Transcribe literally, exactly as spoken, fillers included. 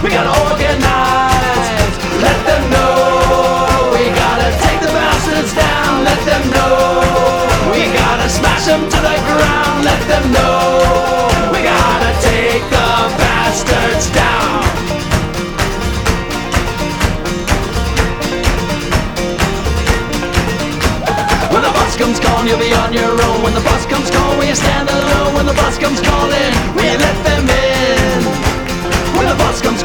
We gotta organize, let them know. We gotta take the bastards down, let them know. We gotta smash them to the ground, let them know. We gotta take the bastards down. When the bus comes calling, you'll be on your own. When the bus comes calling, will you stand alone? When the bus comes calling, will you let them in? When the bus comes